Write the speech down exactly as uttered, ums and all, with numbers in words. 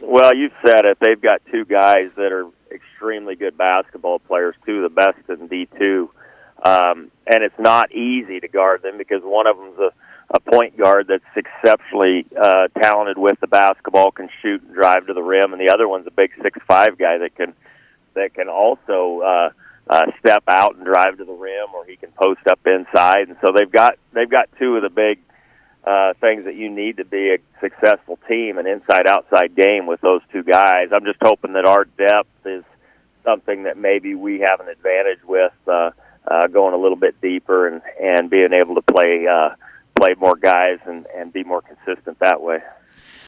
Well, you've said it. They've got two guys that are extremely good basketball players, two of the best in D two. Um, and it's not easy to guard them because one of them's a, a point guard that's exceptionally uh, talented with the basketball, can shoot and drive to the rim, and the other one's a big six five guy that can that can also uh, uh, step out and drive to the rim, or he can post up inside. And so they've got they've got two of the big uh, things that you need to be a successful team, an inside-outside game with those two guys. I'm just hoping that our depth is something that maybe we have an advantage with, uh, uh, going a little bit deeper and, and being able to play uh, play more guys and, and be more consistent that way.